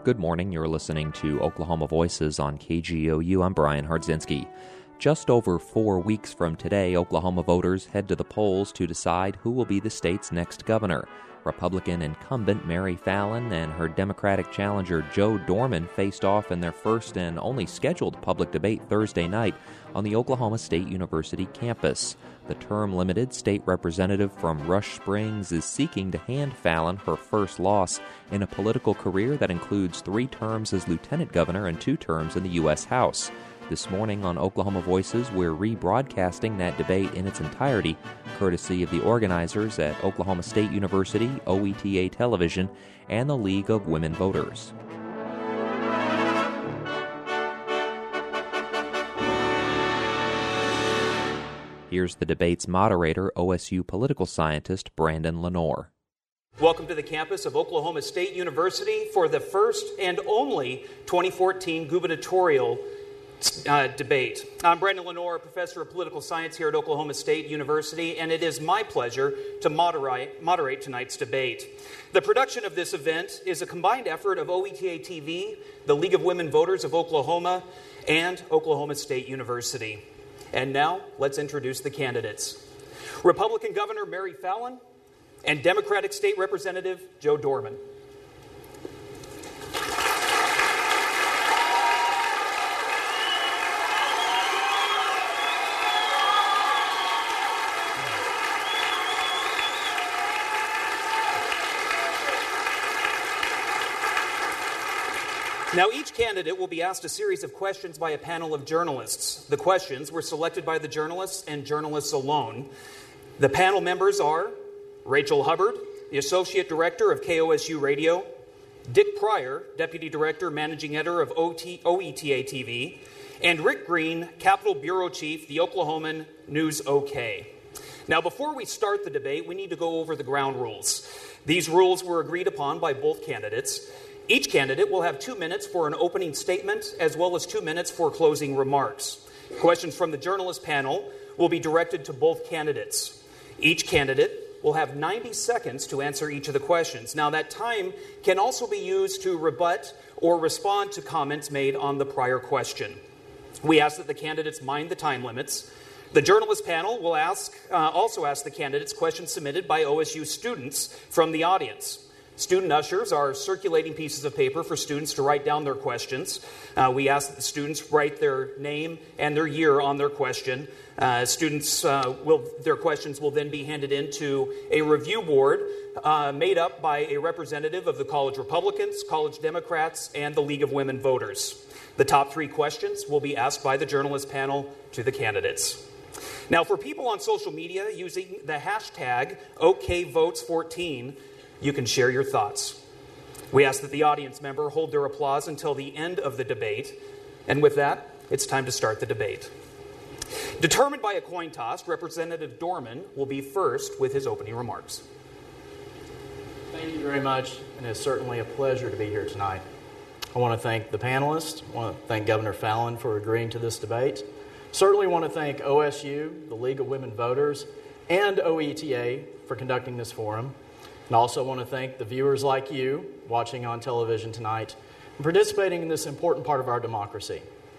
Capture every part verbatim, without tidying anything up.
Good morning. You're listening to Oklahoma Voices on K G O U. I'm Brian Hardzinski. Just over four weeks from today, Oklahoma voters head to the polls to decide who will be the state's next governor. Republican incumbent Mary Fallin and her Democratic challenger Joe Dorman faced off in their first and only scheduled public debate Thursday night on the Oklahoma State University campus. The term-limited state representative from Rush Springs is seeking to hand Fallin her first loss in a political career that includes three terms as lieutenant governor and two terms in the U S House. This morning on Oklahoma Voices, we're rebroadcasting that debate in its entirety, courtesy of the organizers at Oklahoma State University, O E T A Television, and the League of Women Voters. Here's the debate's moderator, O S U political scientist Brandon Lenore. Welcome to the campus of Oklahoma State University for the first and only twenty fourteen gubernatorial Uh, debate. I'm Brandon Lenore, professor of political science here at Oklahoma State University, and it is my pleasure to moderate, moderate tonight's debate. The production of this event is a combined effort of O E T A T V, the League of Women Voters of Oklahoma, and Oklahoma State University. And now, let's introduce the candidates. Republican Governor Mary Fallin and Democratic State Representative Joe Dorman. Now, each candidate will be asked a series of questions by a panel of journalists. The questions were selected by the journalists and journalists alone. The panel members are Rachel Hubbard, the Associate Director of K O S U Radio, Dick Pryor, Deputy Director, Managing Editor of O E T A T V, and Rick Green, Capitol Bureau Chief, the Oklahoman News OK. Now, before we start the debate, we need to go over the ground rules. These rules were agreed upon by both candidates. Each candidate will have two minutes for an opening statement as well as two minutes for closing remarks. Questions from the journalist panel will be directed to both candidates. Each candidate will have ninety seconds to answer each of the questions. Now, that time can also be used to rebut or respond to comments made on the prior question. We ask that the candidates mind the time limits. The journalist panel will ask, uh, also ask the candidates questions submitted by O S U students from the audience. Student ushers are circulating pieces of paper for students to write down their questions. Uh, we ask that the students write their name and their year on their question. Uh, students, uh, will, their questions will then be handed into a review board uh, made up by a representative of the College Republicans, College Democrats, and the League of Women Voters. The top three questions will be asked by the journalist panel to the candidates. Now, for people on social media using the hashtag O K votes fourteen, you can share your thoughts. We ask that the audience member hold their applause until the end of the debate. And with that, it's time to start the debate. Determined by a coin toss, Representative Dorman will be first with his opening remarks. Thank you very much, and it's certainly a pleasure to be here tonight. I want to thank the panelists. I want to thank Governor Fallin for agreeing to this debate. Certainly want to thank O S U, the League of Women Voters, and O E T A for conducting this forum. And I also want to thank the viewers like you watching on television tonight and participating in this important part of our democracy.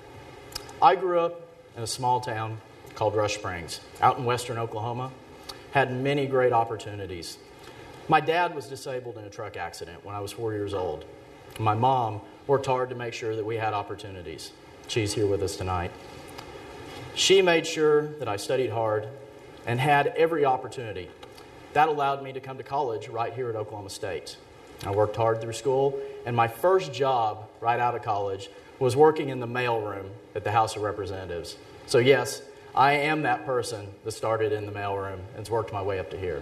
I grew up in a small town called Rush Springs, out in western Oklahoma, had many great opportunities. My dad was disabled in a truck accident when I was four years old. My mom worked hard to make sure that we had opportunities. She's here with us tonight. She made sure that I studied hard and had every opportunity. That allowed me to come to college right here at Oklahoma State. I worked hard through school, and my first job right out of college was working in the mailroom at the House of Representatives. So yes, I am that person that started in the mailroom and has worked my way up to here.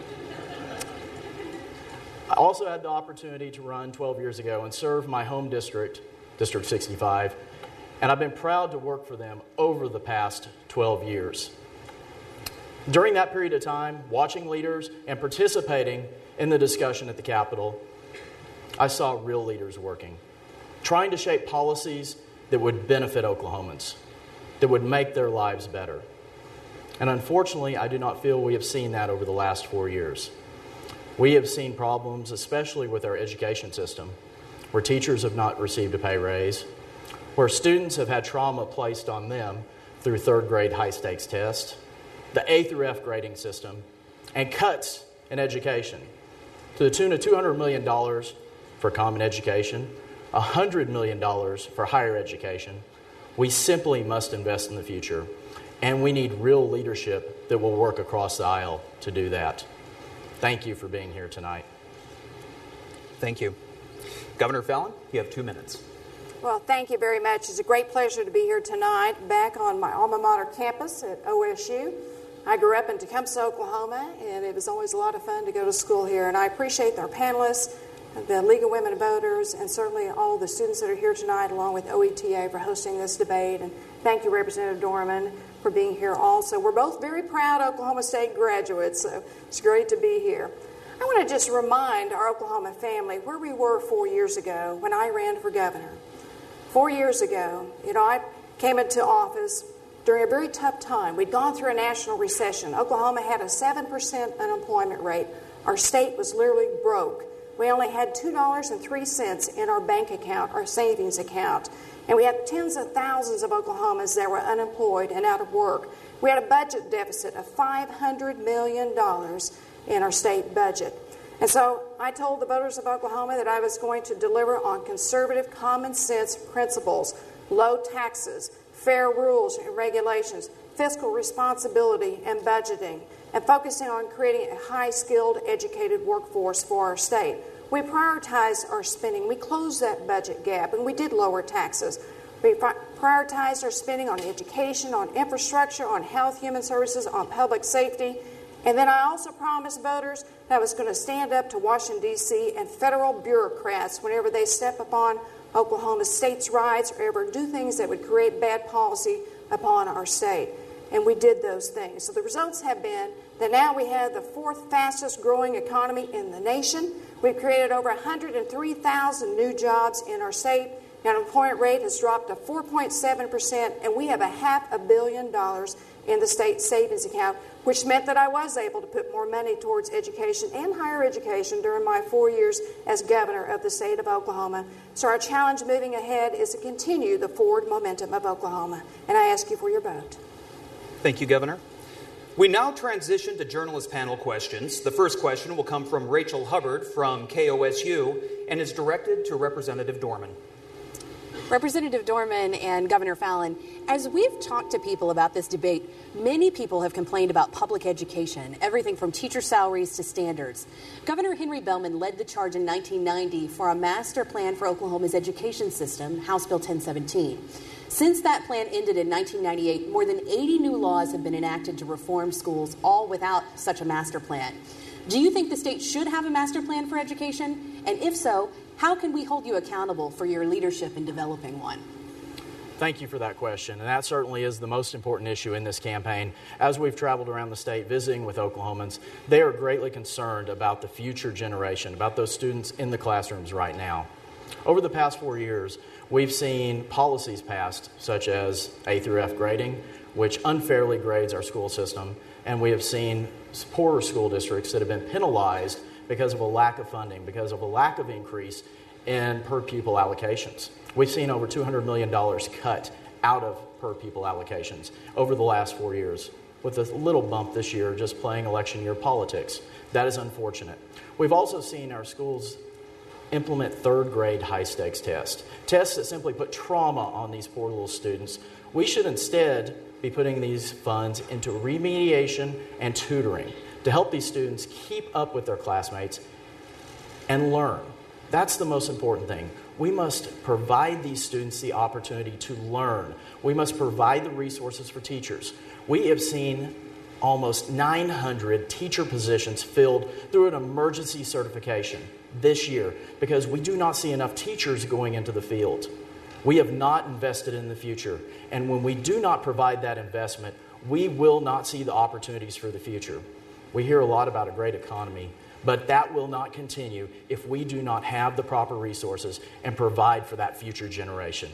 I also had the opportunity to run twelve years ago and serve my home district, District sixty-five, and I've been proud to work for them over the past twelve years. During that period of time, watching leaders and participating in the discussion at the Capitol, I saw real leaders working, trying to shape policies that would benefit Oklahomans, that would make their lives better. And unfortunately, I do not feel we have seen that over the last four years. We have seen problems, especially with our education system, where teachers have not received a pay raise, where students have had trauma placed on them through third grade high stakes tests, the A through F grading system, and cuts in education to the tune of two hundred million dollars for common education, one hundred million dollars for higher education. We simply must invest in the future, and we need real leadership that will work across the aisle to do that. Thank you for being here tonight. Thank you. Governor Fallin, you have two minutes. Well, thank you very much. It's a great pleasure to be here tonight, back on my alma mater campus at O S U. I grew up in Tecumseh, Oklahoma, and it was always a lot of fun to go to school here. And I appreciate our panelists, the League of Women Voters, and certainly all the students that are here tonight, along with O E T A, for hosting this debate. And thank you, Representative Dorman, for being here also. We're both very proud Oklahoma State graduates, so it's great to be here. I want to just remind our Oklahoma family where we were four years ago when I ran for governor. Four years ago, you know, I came into office during a very tough time. We'd gone through a national recession. Oklahoma had a seven percent unemployment rate. Our state was literally broke. We only had two dollars and three cents in our bank account, our savings account. And we had tens of thousands of Oklahomans that were unemployed and out of work. We had a budget deficit of five hundred million dollars in our state budget. And so I told the voters of Oklahoma that I was going to deliver on conservative common sense principles, low taxes, fair rules and regulations, fiscal responsibility and budgeting, and focusing on creating a high-skilled, educated workforce for our state. We prioritized our spending. We closed that budget gap, and we did lower taxes. We prioritized our spending on education, on infrastructure, on health, human services, on public safety. And then I also promised voters that I was going to stand up to Washington, D C and federal bureaucrats whenever they step upon Oklahoma's states' rights or ever do things that would create bad policy upon our state. And we did those things. So the results have been that now we have the fourth fastest growing economy in the nation. We've created over one hundred three thousand new jobs in our state. The unemployment rate has dropped to four point seven percent, and we have a half a billion dollars in the state savings account, which meant that I was able to put more money towards education and higher education during my four years as governor of the state of Oklahoma. So our challenge moving ahead is to continue the forward momentum of Oklahoma. And I ask you for your vote. Thank you, Governor. We now transition to journalist panel questions. The first question will come from Rachel Hubbard from K O S U and is directed to Representative Dorman. Representative Dorman and Governor Fallin, as we've talked to people about this debate, many people have complained about public education, everything from teacher salaries to standards. Governor Henry Bellmon led the charge in nineteen ninety for a master plan for Oklahoma's education system, House Bill ten seventeen. Since that plan ended in nineteen ninety-eight, more than eighty new laws have been enacted to reform schools, all without such a master plan. Do you think the state should have a master plan for education? And if so, how can we hold you accountable for your leadership in developing one? Thank you for that question, and that certainly is the most important issue in this campaign. As we've traveled around the state visiting with Oklahomans, they are greatly concerned about the future generation, about those students in the classrooms right now. Over the past four years, we've seen policies passed, such as A through F grading, which unfairly grades our school system, and we have seen poorer school districts that have been penalized because of a lack of funding, because of a lack of increase in per pupil allocations. We've seen over two hundred million dollars cut out of per pupil allocations over the last four years, with a little bump this year just playing election year politics. That is unfortunate. We've also seen our schools implement third grade high stakes tests, tests that simply put trauma on these poor little students. We should instead be putting these funds into remediation and tutoring to help these students keep up with their classmates and learn. That's the most important thing. We must provide these students the opportunity to learn. We must provide the resources for teachers. We have seen almost nine hundred teacher positions filled through an emergency certification this year because we do not see enough teachers going into the field. We have not invested in the future. And when we do not provide that investment, we will not see the opportunities for the future. We hear a lot about a great economy, but that will not continue if we do not have the proper resources and provide for that future generation.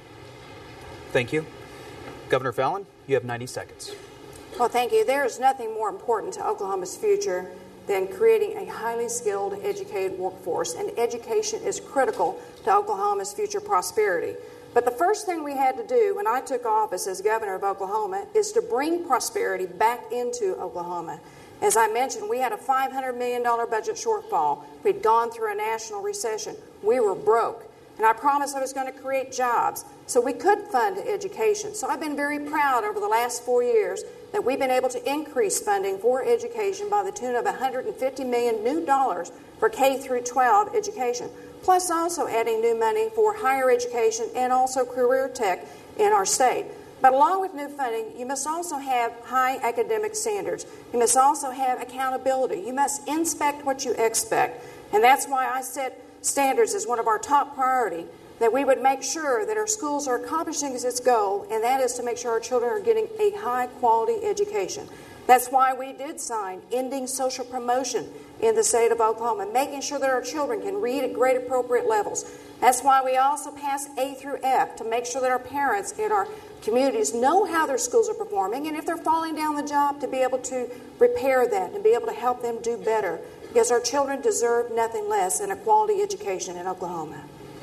Thank you. Governor Fallin, you have ninety seconds. Well, thank you. There is nothing more important to Oklahoma's future than creating a highly skilled, educated workforce. And education is critical to Oklahoma's future prosperity. But the first thing we had to do when I took office as governor of Oklahoma is to bring prosperity back into Oklahoma. As I mentioned, we had a five hundred million dollars budget shortfall. We'd gone through a national recession. We were broke. And I promised I was going to create jobs so we could fund education. So I've been very proud over the last four years that we've been able to increase funding for education by the tune of one hundred fifty million dollars new dollars for K through twelve education, plus also adding new money for higher education and also career tech in our state. But along with new funding, you must also have high academic standards. You must also have accountability. You must inspect what you expect. And that's why I set standards as one of our top priority, that we would make sure that our schools are accomplishing its goal, and that is to make sure our children are getting a high-quality education. That's why we did sign Ending Social Promotion in the state of Oklahoma, making sure that our children can read at grade appropriate levels. That's why we also passed A through F to make sure that our parents in our communities know how their schools are performing, and if they're falling down the job, to be able to repair that and be able to help them do better, because our children deserve nothing less than a quality education in Oklahoma.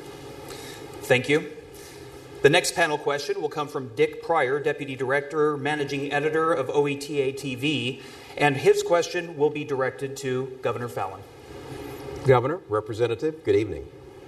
Thank you. The next panel question will come from Dick Pryor, Deputy Director, Managing Editor of O E T A T V, and his question will be directed to Governor Fallin. Governor, Representative, good evening.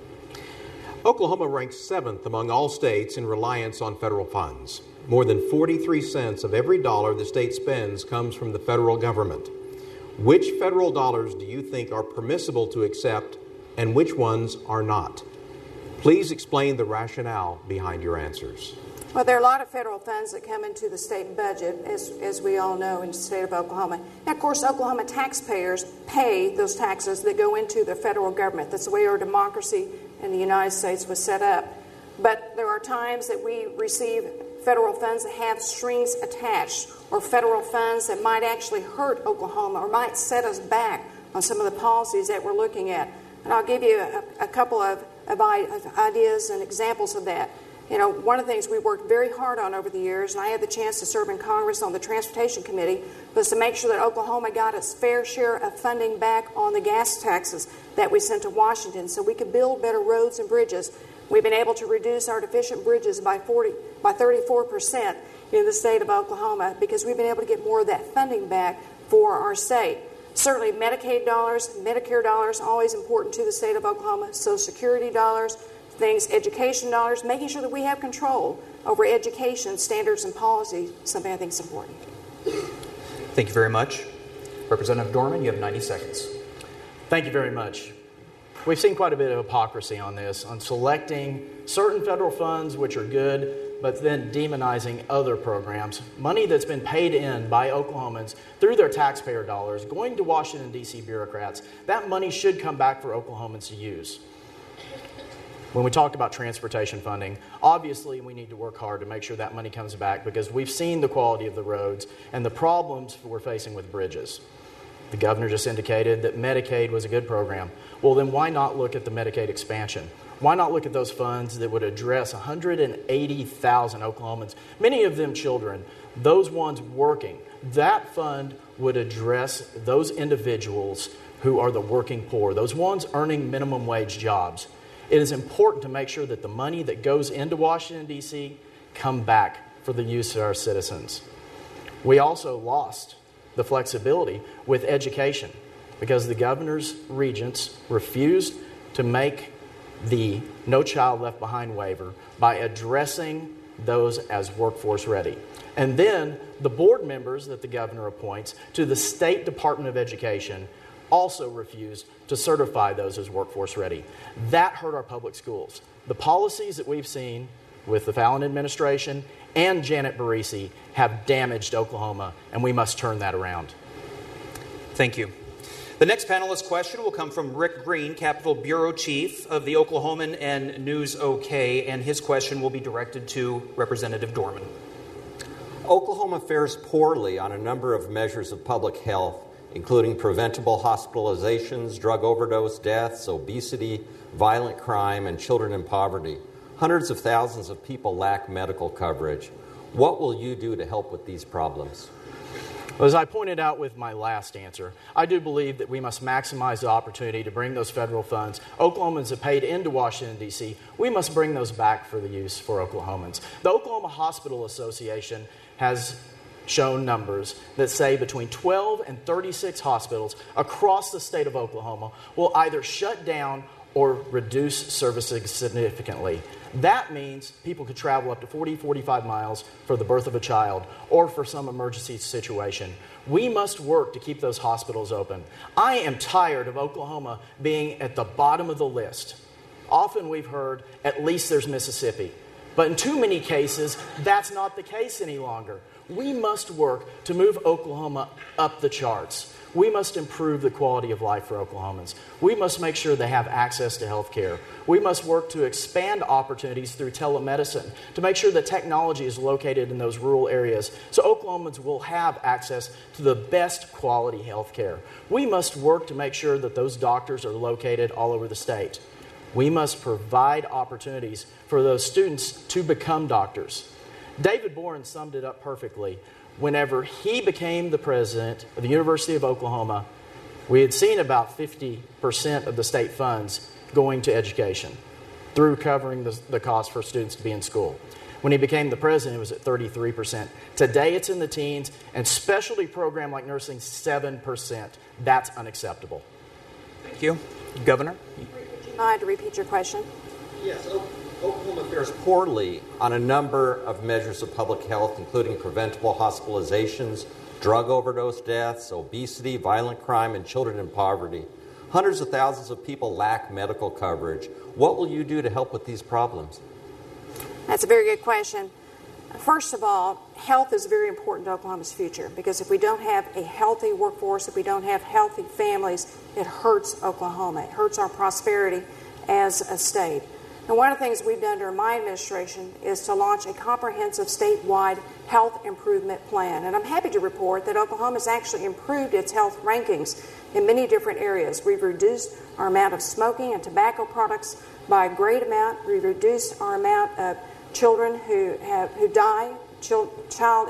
Oklahoma ranks seventh among all states in reliance on federal funds. More than forty-three cents of every dollar the state spends comes from the federal government. Which federal dollars do you think are permissible to accept and which ones are not? Please explain the rationale behind your answers. Well, there are a lot of federal funds that come into the state budget, as, as we all know, in the state of Oklahoma. And, of course, Oklahoma taxpayers pay those taxes that go into the federal government. That's the way our democracy in the United States was set up. But there are times that we receive federal funds that have strings attached, or federal funds that might actually hurt Oklahoma or might set us back on some of the policies that we're looking at. And I'll give you a, a couple of, of ideas and examples of that. You know, one of the things we worked very hard on over the years, and I had the chance to serve in Congress on the Transportation Committee, was to make sure that Oklahoma got its fair share of funding back on the gas taxes that we sent to Washington so we could build better roads and bridges. We've been able to reduce our deficient bridges by forty, by thirty-four percent in the state of Oklahoma because we've been able to get more of that funding back for our state. Certainly Medicaid dollars, Medicare dollars, always important to the state of Oklahoma, Social Security dollars, things, education dollars, making sure that we have control over education standards and policy, something I think is important. Thank you very much. Representative Dorman, you have ninety seconds. Thank you very much. We've seen quite a bit of hypocrisy on this, on selecting certain federal funds, which are good, but then demonizing other programs. Money that's been paid in by Oklahomans through their taxpayer dollars, going to Washington, D C bureaucrats. That money should come back for Oklahomans to use. When we talk about transportation funding, obviously we need to work hard to make sure that money comes back because we've seen the quality of the roads and the problems we're facing with bridges. The governor just indicated that Medicaid was a good program. Well, then why not look at the Medicaid expansion? Why not look at those funds that would address one hundred eighty thousand Oklahomans, many of them children, those ones working? That fund would address those individuals who are the working poor, those ones earning minimum wage jobs. It is important to make sure that the money that goes into Washington, D C come back for the use of our citizens. We also lost the flexibility with education because the governor's regents refused to make the No Child Left Behind waiver by addressing those as workforce ready. And then the board members that the governor appoints to the State Department of Education also refused to certify those as workforce ready. That hurt our public schools. The policies that we've seen with the Fallin administration and Janet Barisi have damaged Oklahoma, and we must turn that around. Thank you. The next panelist question will come from Rick Green, Capitol Bureau Chief of the Oklahoman and News OK, and his question will be directed to Representative Dorman. Oklahoma fares poorly on a number of measures of public health, including preventable hospitalizations, drug overdose deaths, obesity, violent crime, and children in poverty. Hundreds of thousands of people lack medical coverage. What will you do to help with these problems? Well, as I pointed out with my last answer, I do believe that we must maximize the opportunity to bring those federal funds Oklahomans have paid into Washington, D C We must bring those back for the use for Oklahomans. The Oklahoma Hospital Association has shown numbers that say between twelve and thirty-six hospitals across the state of Oklahoma will either shut down or reduce services significantly. That means people could travel up to forty, forty-five miles for the birth of a child or for some emergency situation. We must work to keep those hospitals open. I am tired of Oklahoma being at the bottom of the list. Often we've heard, at least there's Mississippi. But in too many cases, that's not the case any longer. We must work to move Oklahoma up the charts. We must improve the quality of life for Oklahomans. We must make sure they have access to health care. We must work to expand opportunities through telemedicine to make sure that technology is located in those rural areas so Oklahomans will have access to the best quality health care. We must work to make sure that those doctors are located all over the state. We must provide opportunities for those students to become doctors. David Boren summed it up perfectly. Whenever he became the president of the University of Oklahoma, we had seen about fifty percent of the state funds going to education through covering the, the cost for students to be in school. When he became the president, it was at thirty-three percent. Today, it's in the teens, and specialty program like nursing, seven percent. That's unacceptable. Thank you. Governor? I had to repeat your question. Yes, Oklahoma fares poorly on a number of measures of public health, including preventable hospitalizations, drug overdose deaths, obesity, violent crime, and children in poverty. Hundreds of thousands of people lack medical coverage. What will you do to help with these problems? That's a very good question. First of all, health is very important to Oklahoma's future because if we don't have a healthy workforce, if we don't have healthy families, it hurts Oklahoma. It hurts our prosperity as a state. And one of the things we've done during my administration is to launch a comprehensive statewide health improvement plan. And I'm happy to report that Oklahoma has actually improved its health rankings in many different areas. We've reduced our amount of smoking and tobacco products by a great amount. We've reduced our amount of children who have who die, child, child,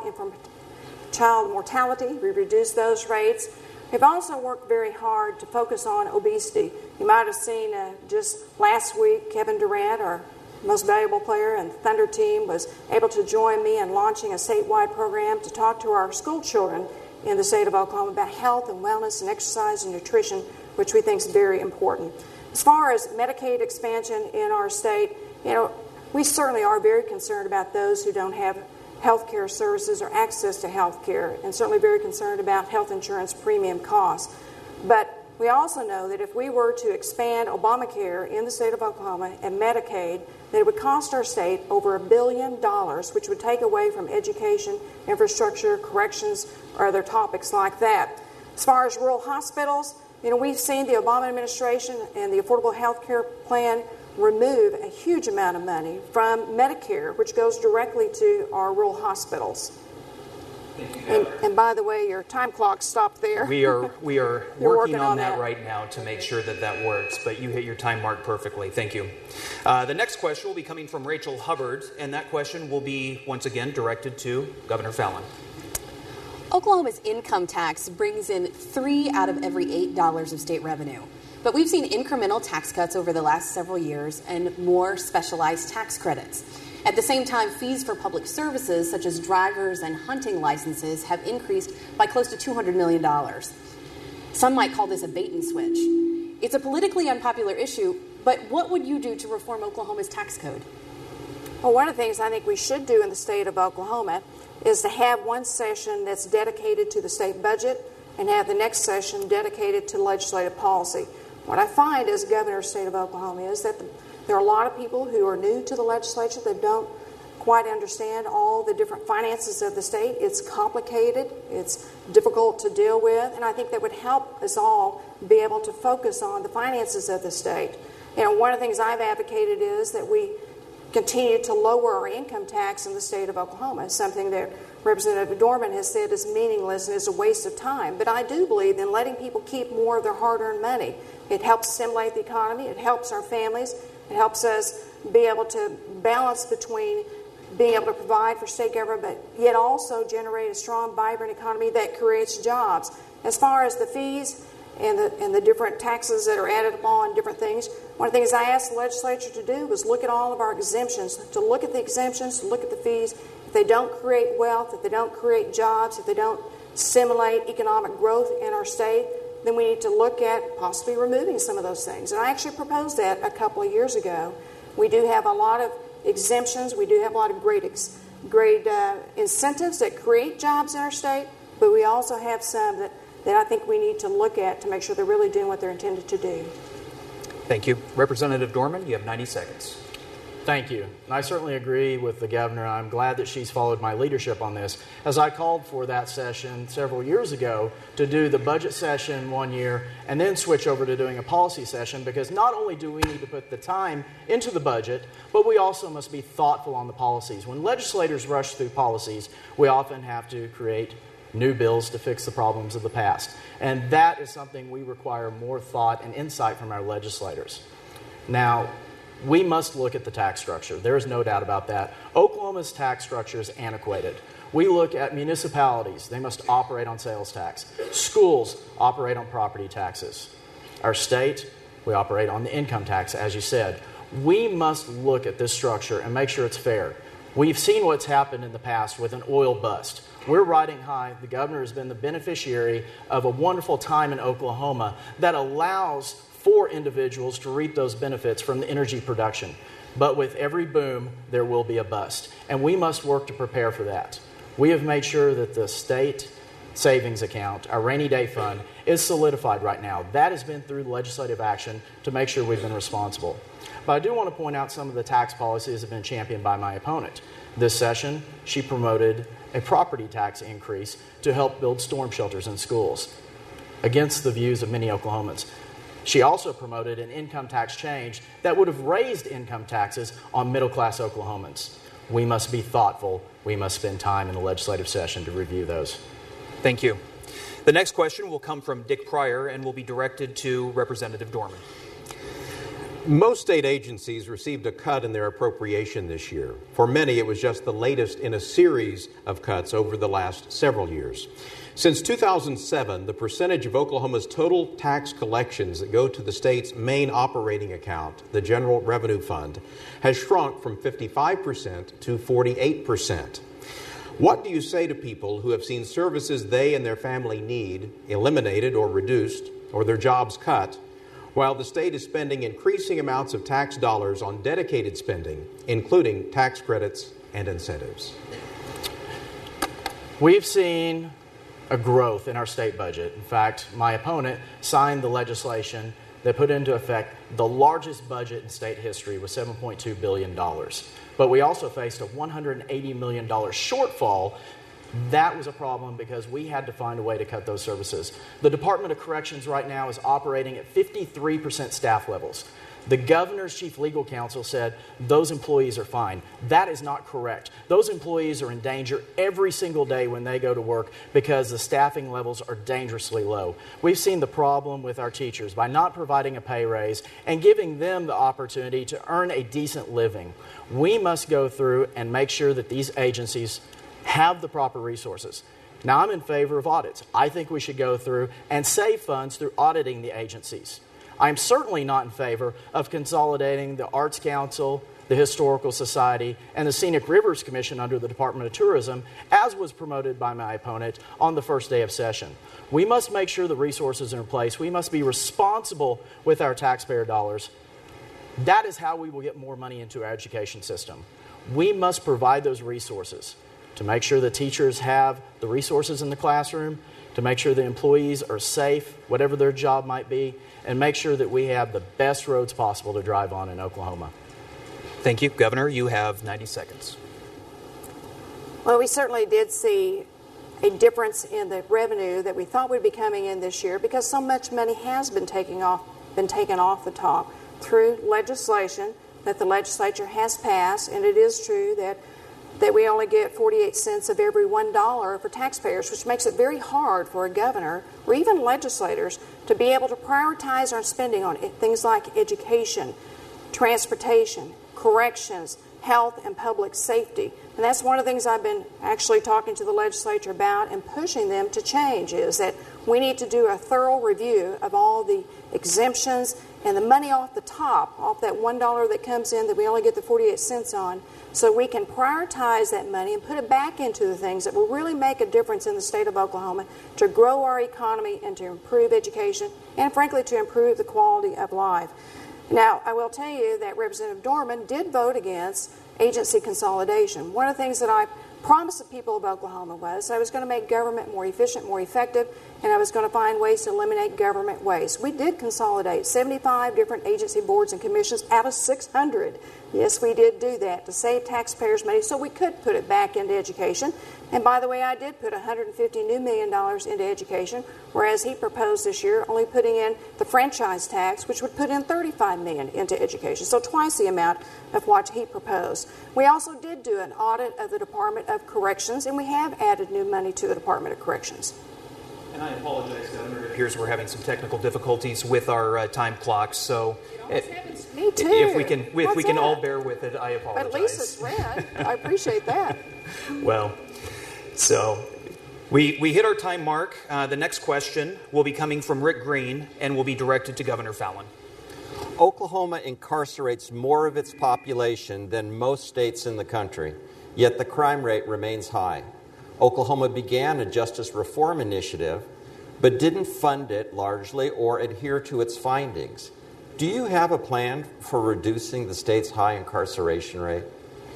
child mortality. We've reduced those rates. We've also worked very hard to focus on obesity. You might have seen uh, just last week, Kevin Durant, our most valuable player and the Thunder team, was able to join me in launching a statewide program to talk to our school children in the state of Oklahoma about health and wellness and exercise and nutrition, which we think is very important. As far as Medicaid expansion in our state, you know, we certainly are very concerned about those who don't have health care services or access to health care, and certainly very concerned about health insurance premium costs. But we also know that if we were to expand Obamacare in the state of Oklahoma and Medicaid, that it would cost our state over a billion dollars, which would take away from education, infrastructure, corrections, or other topics like that. As far as rural hospitals, you know, we've seen the Obama administration and the Affordable Health Care Plan remove a huge amount of money from Medicare, which goes directly to our rural hospitals. And, and by the way, your time clock stopped there. We are we are working, working on, on that, that right now to make sure that that works, but you hit your time mark perfectly. Thank you. Uh, the next question will be coming from Rachel Hubbard, and that question will be, once again, directed to Governor Fallin. Oklahoma's income tax brings in three out of every eight dollars of state revenue. But we've seen incremental tax cuts over the last several years and more specialized tax credits. At the same time, fees for public services, such as drivers and hunting licenses, have increased by close to two hundred million dollars. Some might call this a bait and switch. It's a politically unpopular issue, but what would you do to reform Oklahoma's tax code? Well, one of the things I think we should do in the state of Oklahoma is to have one session that's dedicated to the state budget and have the next session dedicated to legislative policy. What I find as governor of the state of Oklahoma is that the, there are a lot of people who are new to the legislature that don't quite understand all the different finances of the state. It's complicated. It's difficult to deal with. And I think that would help us all be able to focus on the finances of the state. You know, one of the things I've advocated is that we continue to lower our income tax in the state of Oklahoma, something that Representative Dorman has said is meaningless and is a waste of time. But I do believe in letting people keep more of their hard-earned money. It helps stimulate the economy. It helps our families. It helps us be able to balance between being able to provide for state government, but yet also generate a strong, vibrant economy that creates jobs. As far as the fees and the, and the different taxes that are added upon different things, one of the things I asked the legislature to do was look at all of our exemptions, to look at the exemptions, to look at the fees. If they don't create wealth, if they don't create jobs, if they don't stimulate economic growth in our state, then we need to look at possibly removing some of those things. And I actually proposed that a couple of years ago. We do have a lot of exemptions. We do have a lot of great, ex- great uh, incentives that create jobs in our state, but we also have some that, that I think we need to look at to make sure they're really doing what they're intended to do. Thank you. Representative Dorman, you have ninety seconds. Thank you. I certainly agree with the governor. I'm glad that she's followed my leadership on this, as I called for that session several years ago to do the budget session one year and then switch over to doing a policy session, because not only do we need to put the time into the budget, but we also must be thoughtful on the policies. When legislators rush through policies, we often have to create new bills to fix the problems of the past. And that is something we require more thought and insight from our legislators. Now, we must look at the tax structure. There is no doubt about that. Oklahoma's tax structure is antiquated. We look at municipalities. They must operate on sales tax. Schools operate on property taxes. Our state, we operate on the income tax, as you said. We must look at this structure and make sure it's fair. We've seen what's happened in the past with an oil bust. We're riding high. The governor has been the beneficiary of a wonderful time in Oklahoma that allows for individuals to reap those benefits from the energy production. But with every boom, there will be a bust. And we must work to prepare for that. We have made sure that the state savings account, our rainy day fund, is solidified right now. That has been through legislative action to make sure we've been responsible. But I do want to point out some of the tax policies that have been championed by my opponent. This session, she promoted a property tax increase to help build storm shelters in schools, against the views of many Oklahomans. She also promoted an income tax change that would have raised income taxes on middle-class Oklahomans. We must be thoughtful. We must spend time in the legislative session to review those. Thank you. The next question will come from Dick Pryor and will be directed to Representative Dorman. Most state agencies received a cut in their appropriation this year. For many, it was just the latest in a series of cuts over the last several years. Since two thousand seven, the percentage of Oklahoma's total tax collections that go to the state's main operating account, the General Revenue Fund, has shrunk from fifty-five percent to forty-eight percent. What do you say to people who have seen services they and their family need eliminated or reduced, or their jobs cut, while the state is spending increasing amounts of tax dollars on dedicated spending, including tax credits and incentives? We've seen a growth in our state budget. In fact, my opponent signed the legislation that put into effect the largest budget in state history with seven point two billion dollars. But we also faced a one hundred eighty million dollars shortfall. That was a problem because we had to find a way to cut those services. The Department of Corrections right now is operating at fifty-three percent staff levels. The governor's chief legal counsel said those employees are fine. That is not correct. Those employees are in danger every single day when they go to work because the staffing levels are dangerously low. We've seen the problem with our teachers by not providing a pay raise and giving them the opportunity to earn a decent living. We must go through and make sure that these agencies have the proper resources. Now, I'm in favor of audits. I think we should go through and save funds through auditing the agencies. I'm certainly not in favor of consolidating the Arts Council, the Historical Society, and the Scenic Rivers Commission under the Department of Tourism, as was promoted by my opponent on the first day of session. We must make sure the resources are in place. We must be responsible with our taxpayer dollars. That is how we will get more money into our education system. We must provide those resources to make sure the teachers have the resources in the classroom, to make sure the employees are safe, whatever their job might be, and make sure that we have the best roads possible to drive on in Oklahoma. Thank you. Governor, you have ninety seconds. Well, we certainly did see a difference in the revenue that we thought would be coming in this year because so much money has been taking off, been taken off the top through legislation that the legislature has passed, and it is true that that we only get forty-eight cents of every one dollar for taxpayers, which makes it very hard for a governor or even legislators to be able to prioritize our spending on things like education, transportation, corrections, health, and public safety. And that's one of the things I've been actually talking to the legislature about and pushing them to change, is that we need to do a thorough review of all the exemptions and the money off the top, off that one dollar that comes in that we only get the forty-eight cents on, so we can prioritize that money and put it back into the things that will really make a difference in the state of Oklahoma to grow our economy and to improve education and, frankly, to improve the quality of life. Now, I will tell you that Representative Dorman did vote against agency consolidation. One of the things that I promised the people of Oklahoma was I was going to make government more efficient, more effective, and I was going to find ways to eliminate government waste. We did consolidate seventy-five different agency boards and commissions out of six hundred. Yes, we did do that to save taxpayers money so we could put it back into education. And by the way, I did put one hundred fifty new million dollars into education, whereas he proposed this year only putting in the franchise tax, which would put in thirty-five million dollars into education, so twice the amount of what he proposed. We also did do an audit of the Department of Corrections, and we have added new money to the Department of Corrections. And I apologize, Governor. It appears we're having some technical difficulties with our uh, time clocks, so it, me too. If we can, if What's we can that? all bear with it, I apologize. At least it's red. I appreciate that. Well, so we we hit our time mark. Uh, the next question will be coming from Rick Green and will be directed to Governor Fallin. Oklahoma incarcerates more of its population than most states in the country, yet the crime rate remains high. Oklahoma began a justice reform initiative, but didn't fund it largely or adhere to its findings. Do you have a plan for reducing the state's high incarceration rate?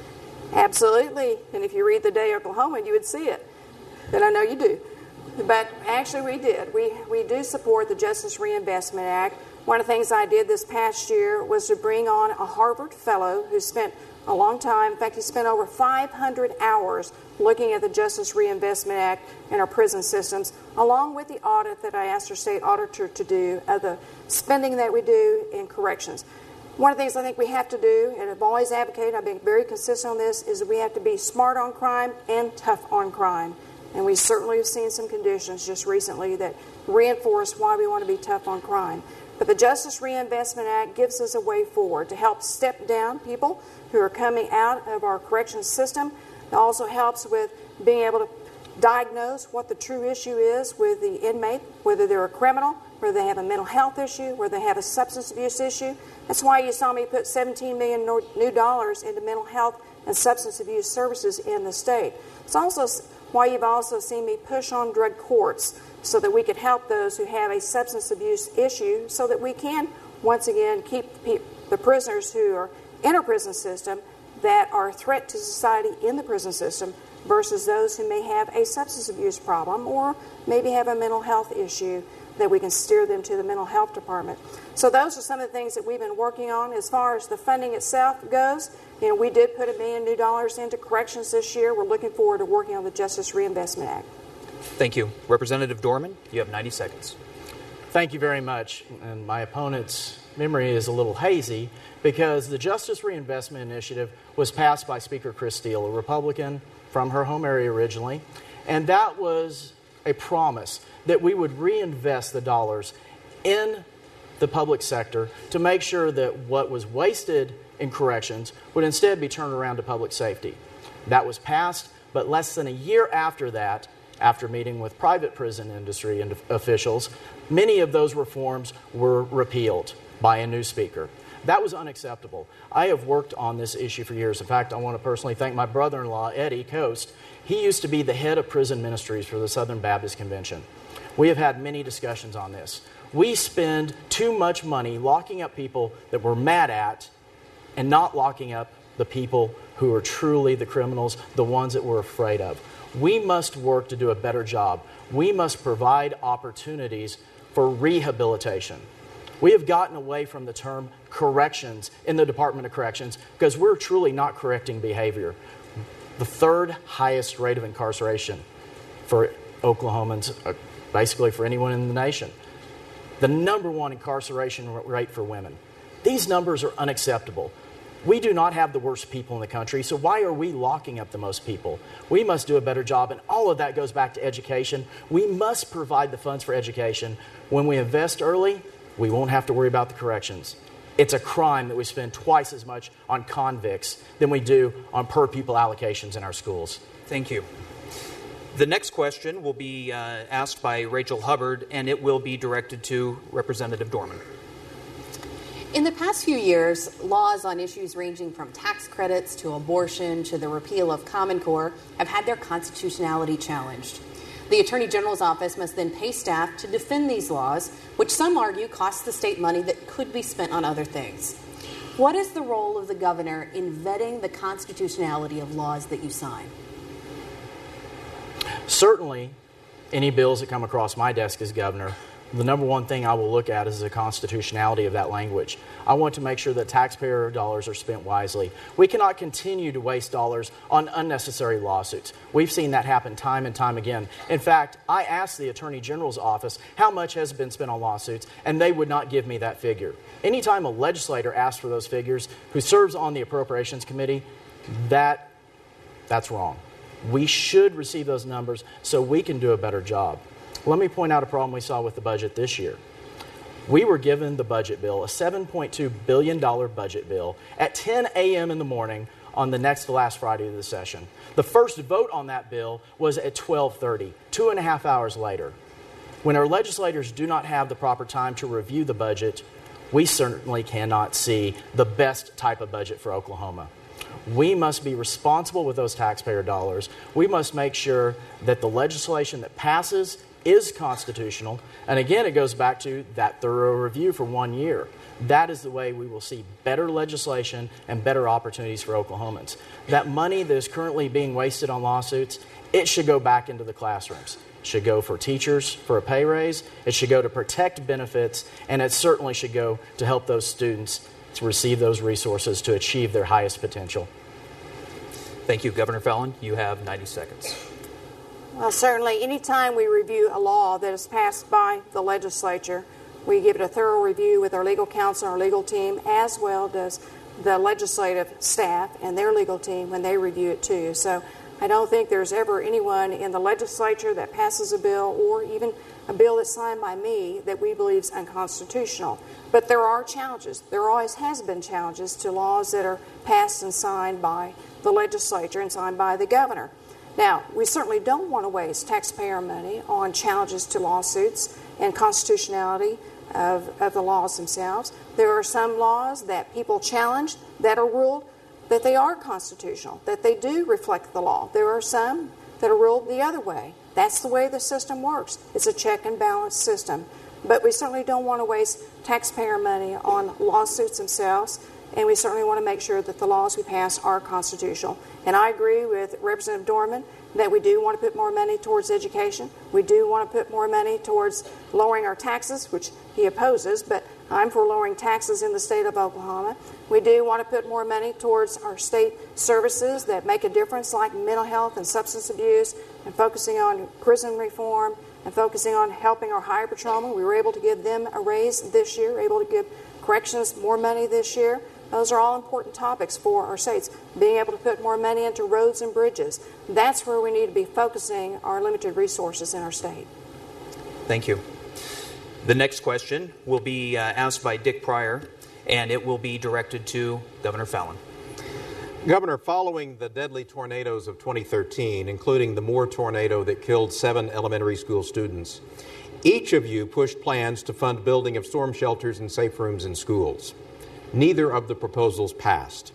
Absolutely. And if you read the Day Oklahoma, you would see it. And I know you do. But actually we did. We, we do support the Justice Reinvestment Act. One of the things I did this past year was to bring on a Harvard fellow who spent a long time. In fact, he spent over five hundred hours looking at the Justice Reinvestment Act and our prison systems, along with the audit that I asked our state auditor to do of the spending that we do in corrections. One of the things I think we have to do, and I've always advocated, I've been very consistent on this, is that we have to be smart on crime and tough on crime. And we certainly have seen some conditions just recently that reinforce why we want to be tough on crime. But the Justice Reinvestment Act gives us a way forward to help step down people who are coming out of our corrections system. It also helps with being able to diagnose what the true issue is with the inmate, whether they're a criminal, whether they have a mental health issue, whether they have a substance abuse issue. That's why you saw me put seventeen million dollars new dollars into mental health and substance abuse services in the state. It's also why you've also seen me push on drug courts so that we could help those who have a substance abuse issue so that we can, once again, keep the prisoners who are in our prison system that are a threat to society in the prison system versus those who may have a substance abuse problem or maybe have a mental health issue that we can steer them to the mental health department. So those are some of the things that we've been working on. As far as the funding itself goes, you know, we did put a million new dollars into corrections this year. We're looking forward to working on the Justice Reinvestment Act. Thank you. Representative Dorman, you have ninety seconds. Thank you very much. And my opponent's memory is a little hazy because the Justice Reinvestment Initiative was passed by Speaker Chris Steele, a Republican from her home area originally, and that was a promise that we would reinvest the dollars in the public sector to make sure that what was wasted in corrections would instead be turned around to public safety. That was passed, but less than a year after that, after meeting with private prison industry and officials, many of those reforms were repealed by a new speaker. That was unacceptable. I have worked on this issue for years. In fact, I want to personally thank my brother-in-law, Eddie Coast. He used to be the head of prison ministries for the Southern Baptist Convention. We have had many discussions on this. We spend too much money locking up people that we're mad at and not locking up the people who are truly the criminals, the ones that we're afraid of. We must work to do a better job. We must provide opportunities for rehabilitation. We have gotten away from the term corrections in the Department of Corrections because we're truly not correcting behavior. The third highest rate of incarceration for Oklahomans, basically for anyone in the nation. The number one incarceration rate for women. These numbers are unacceptable. We do not have the worst people in the country, so why are we locking up the most people? We must do a better job, and all of that goes back to education. We must provide the funds for education. When we invest early, we won't have to worry about the corrections. It's a crime that we spend twice as much on convicts than we do on per-pupil allocations in our schools. Thank you. The next question will be uh, asked by Rachel Hubbard, and it will be directed to Representative Dorman. In the past few years, laws on issues ranging from tax credits to abortion to the repeal of Common Core have had their constitutionality challenged. The Attorney General's office must then pay staff to defend these laws, which some argue costs the state money that could be spent on other things. What is the role of the governor in vetting the constitutionality of laws that you sign? Certainly, any bills that come across my desk as governor, the number one thing I will look at is the constitutionality of that language. I want to make sure that taxpayer dollars are spent wisely. We cannot continue to waste dollars on unnecessary lawsuits. We've seen that happen time and time again. In fact, I asked the Attorney General's office how much has been spent on lawsuits, and they would not give me that figure. Anytime a legislator asks for those figures who serves on the Appropriations Committee, that that's wrong. We should receive those numbers so we can do a better job. Let me point out a problem we saw with the budget this year. We were given the budget bill, a seven point two billion dollars budget bill, at ten a.m. in the morning on the next to last Friday of the session. The first vote on that bill was at twelve thirty, two and a half hours later. When our legislators do not have the proper time to review the budget, we certainly cannot see the best type of budget for Oklahoma. We must be responsible with those taxpayer dollars. We must make sure that the legislation that passes is constitutional. And again, it goes back to that thorough review for one year. That is the way we will see better legislation and better opportunities for Oklahomans. That money that is currently being wasted on lawsuits, it should go back into the classrooms. It should go for teachers for a pay raise. It should go to protect benefits. And it certainly should go to help those students to receive those resources to achieve their highest potential. Thank you, Governor Fallin. You have ninety seconds. Well, certainly, anytime we review a law that is passed by the legislature, we give it a thorough review with our legal counsel and our legal team, as well does the legislative staff and their legal team when they review it too. So I don't think there's ever anyone in the legislature that passes a bill or even a bill that's signed by me that we believe is unconstitutional. But there are challenges. There always has been challenges to laws that are passed and signed by the legislature and signed by the governor. Now, we certainly don't want to waste taxpayer money on challenges to lawsuits and constitutionality of, of the laws themselves. There are some laws that people challenge that are ruled that they are constitutional, that they do reflect the law. There are some that are ruled the other way. That's the way the system works. It's a check and balance system. But we certainly don't want to waste taxpayer money on lawsuits themselves, and we certainly want to make sure that the laws we pass are constitutional. And I agree with Representative Dorman that we do want to put more money towards education. We do want to put more money towards lowering our taxes, which he opposes, but I'm for lowering taxes in the state of Oklahoma. We do want to put more money towards our state services that make a difference, like mental health and substance abuse, and focusing on prison reform, and focusing on helping our highway patrolmen. We were able to give them a raise this year, able to give corrections more money this year. Those are all important topics for our states. Being able to put more money into roads and bridges. That's where we need to be focusing our limited resources in our state. Thank you. The next question will be uh, asked by Dick Pryor, and it will be directed to Governor Fallin. Governor, following the deadly tornadoes of twenty thirteen, including the Moore tornado that killed seven elementary school students, each of you pushed plans to fund building of storm shelters and safe rooms in schools. Neither of the proposals passed.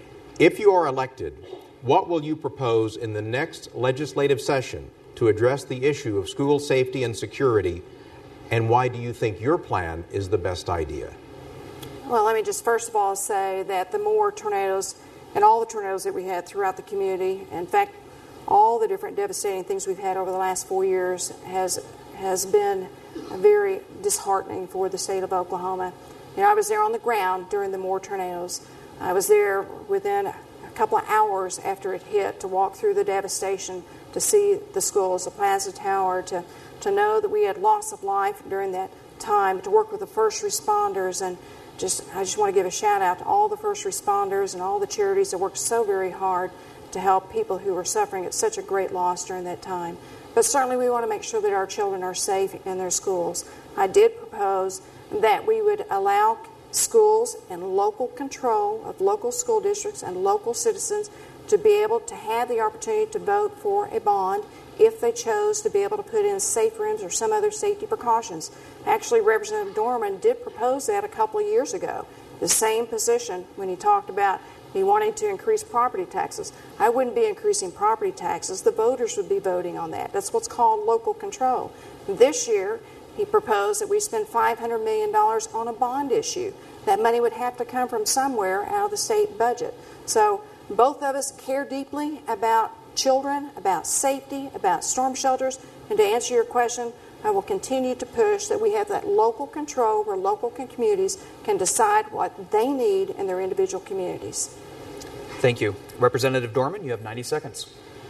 If you are elected, what will you propose in the next legislative session to address the issue of school safety and security, and why do you think your plan is the best idea? Well, let me just first of all say that the Moore tornadoes and all the tornadoes that we had throughout the community, in fact, all the different devastating things we've had over the last four years has has been very disheartening for the state of Oklahoma. You know, I was there on the ground during the Moore tornadoes. I was there within a couple of hours after it hit to walk through the devastation, to see the schools, the Plaza Tower, to, to know that we had loss of life during that time, to work with the first responders. And just I just want to give a shout out to all the first responders and all the charities that worked so very hard to help people who were suffering at such a great loss during that time. But certainly we want to make sure that our children are safe in their schools. I did propose that we would allow schools and local control of local school districts and local citizens to be able to have the opportunity to vote for a bond if they chose to be able to put in safe rooms or some other safety precautions. Actually, Representative Dorman did propose that a couple of years ago, the same position when he talked about he wanting to increase property taxes. I wouldn't be increasing property taxes. The voters would be voting on that. That's what's called local control. This year, he proposed that we spend five hundred million dollars on a bond issue. That money would have to come from somewhere out of the state budget. So both of us care deeply about children, about safety, about storm shelters. And to answer your question, I will continue to push that we have that local control where local communities can decide what they need in their individual communities. Thank you. Representative Dorman, you have ninety seconds.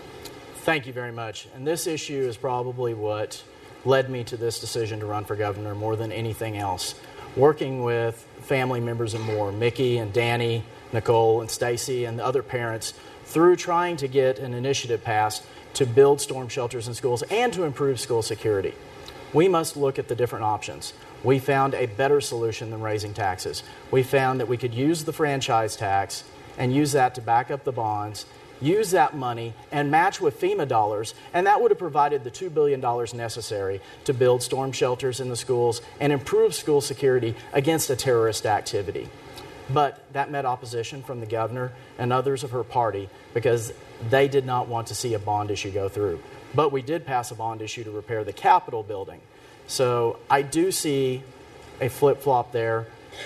Thank you very much. And this issue is probably what led me to this decision to run for governor more than anything else. Working with family members and more, Mickey and Danny, Nicole and Stacy and the other parents, through trying to get an initiative passed to build storm shelters in schools and to improve school security. We must look at the different options. We found a better solution than raising taxes. We found that we could use the franchise tax and use that to back up the bonds, use that money and match with FEMA dollars, and that would have provided the two billion dollars necessary to build storm shelters in the schools and improve school security against a terrorist activity. But that met opposition from the governor and others of her party because they did not want to see a bond issue go through. But we did pass a bond issue to repair the Capitol building. So I do see a flip-flop there,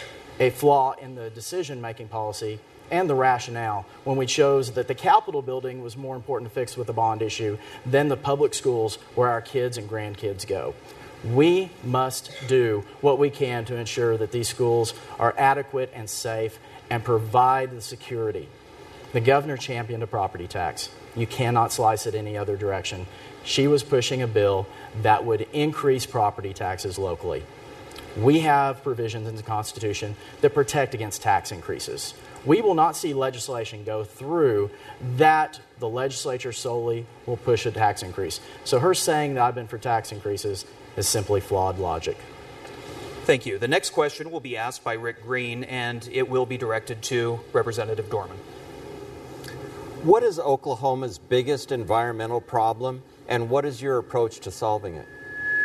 a flaw in the decision-making policy and the rationale when we chose that the Capitol building was more important to fix with the bond issue than the public schools where our kids and grandkids go. We must do what we can to ensure that these schools are adequate and safe and provide the security. The governor championed a property tax. You cannot slice it any other direction. She was pushing a bill that would increase property taxes locally. We have provisions in the Constitution that protect against tax increases. We will not see legislation go through that the legislature solely will push a tax increase. So her saying that I've been for tax increases is simply flawed logic. Thank you. The next question will be asked by Rick Green, and it will be directed to Representative Dorman. What is Oklahoma's biggest environmental problem, and what is your approach to solving it?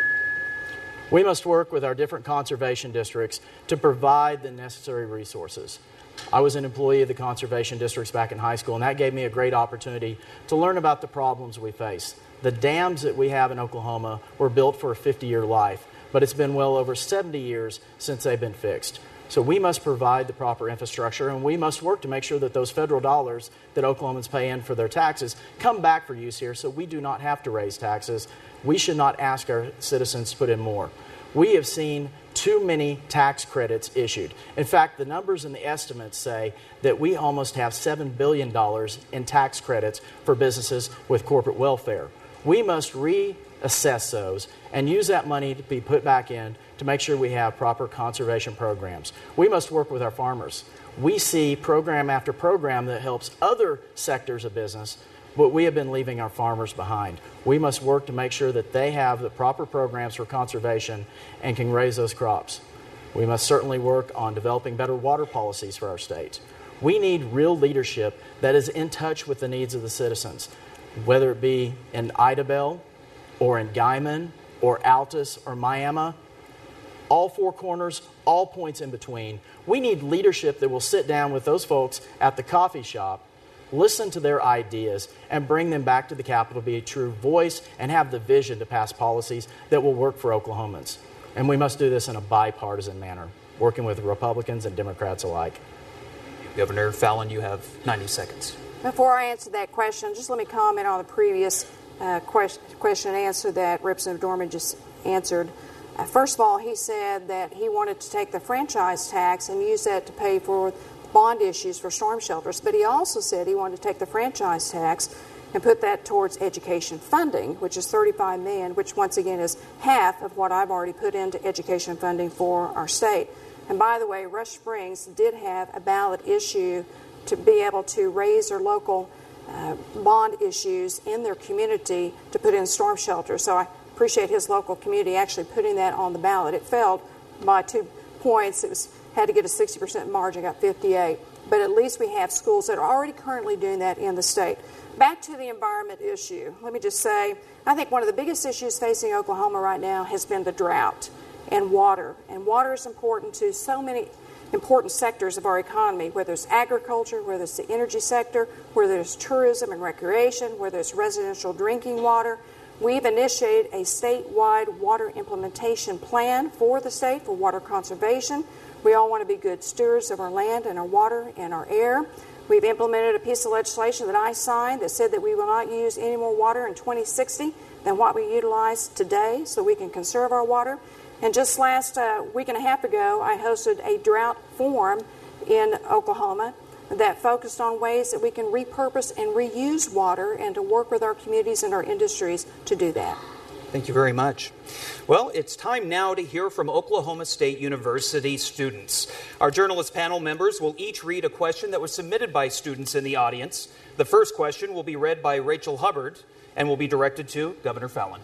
We must work with our different conservation districts to provide the necessary resources. I was an employee of the conservation districts back in high school, and that gave me a great opportunity to learn about the problems we face. The dams that we have in Oklahoma were built for a fifty-year life, but it's been well over seventy years since they've been fixed. So we must provide the proper infrastructure, and we must work to make sure that those federal dollars that Oklahomans pay in for their taxes come back for use here so we do not have to raise taxes. We should not ask our citizens to put in more. We have seen too many tax credits issued. In fact, the numbers and the estimates say that we almost have seven billion dollars in tax credits for businesses with corporate welfare. We must reassess those and use that money to be put back in to make sure we have proper conservation programs. We must work with our farmers. We see program after program that helps other sectors of business, but we have been leaving our farmers behind. We must work to make sure that they have the proper programs for conservation and can raise those crops. We must certainly work on developing better water policies for our state. We need real leadership that is in touch with the needs of the citizens, whether it be in Idabel or in Guyman or Altus or Miami, all four corners, all points in between. We need leadership that will sit down with those folks at the coffee shop, listen to their ideas, and bring them back to the Capitol, be a true voice, and have the vision to pass policies that will work for Oklahomans. And we must do this in a bipartisan manner, working with Republicans and Democrats alike. Governor Fallin, you have ninety seconds. Before I answer that question, just let me comment on the previous uh, question, question and answer that Representative Dorman just answered. Uh, first of all, he said that he wanted to take the franchise tax and use that to pay for bond issues for storm shelters, but he also said he wanted to take the franchise tax and put that towards education funding, which is thirty-five million dollars, which once again is half of what I've already put into education funding for our state. And by the way, Rush Springs did have a ballot issue to be able to raise their local uh, bond issues in their community to put in storm shelters. So I appreciate his local community actually putting that on the ballot. It failed by two points. It was had to get a sixty percent margin, got fifty-eight. But at least we have schools that are already currently doing that in the state. Back to the environment issue. Let me just say, I think one of the biggest issues facing Oklahoma right now has been the drought and water. And water is important to so many important sectors of our economy, whether it's agriculture, whether it's the energy sector, whether it's tourism and recreation, whether it's residential drinking water. We've initiated a statewide water implementation plan for the state for water conservation. We all want to be good stewards of our land and our water and our air. We've implemented a piece of legislation that I signed that said that we will not use any more water in twenty sixty than what we utilize today so we can conserve our water. And just last uh, week and a half ago, I hosted a drought forum in Oklahoma that focused on ways that we can repurpose and reuse water and to work with our communities and our industries to do that. Thank you very much. Well, it's time now to hear from Oklahoma State University students. Our journalist panel members will each read a question that was submitted by students in the audience. The first question will be read by Rachel Hubbard and will be directed to Governor Fallin.